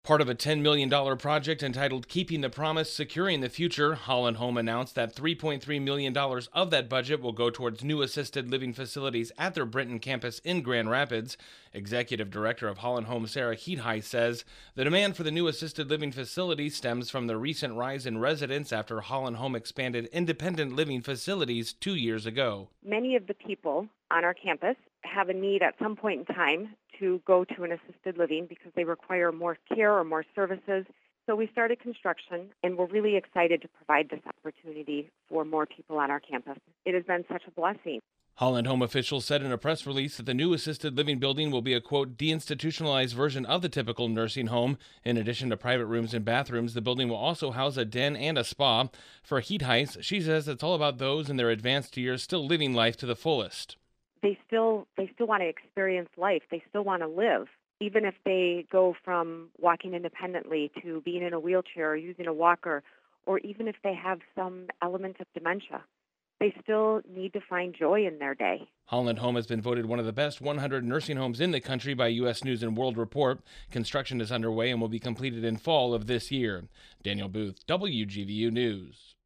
Part of a $10 million project entitled Keeping the Promise, Securing the Future, Holland Home announced that $3.3 million of that budget will go towards new assisted living facilities at their Brinton campus in Grand Rapids. Executive Director of Holland Home, Sarah Heethai, says the demand for the new assisted living facilities stems from the recent rise in residents after Holland Home expanded independent living facilities 2 years ago. Many of the people on our campus have a need at some point in time to go to an assisted living because they require more care or more services. So we started construction, and we're really excited to provide this opportunity for more people on our campus. It has been such a blessing. Holland Home officials said in a press release that the new assisted living building will be a, quote, deinstitutionalized version of the typical nursing home. In addition to private rooms and bathrooms, the building will also house a den and a spa. For Heethai, she says it's all about those in their advanced years still living life to the fullest. They still want to experience life. They still want to live. Even if they go from walking independently to being in a wheelchair or using a walker, or even if they have some element of dementia, they still need to find joy in their day. Holland Home has been voted one of the best 100 nursing homes in the country by U.S. News and World Report. Construction is underway and will be completed in fall of this year. Daniel Booth, WGVU News.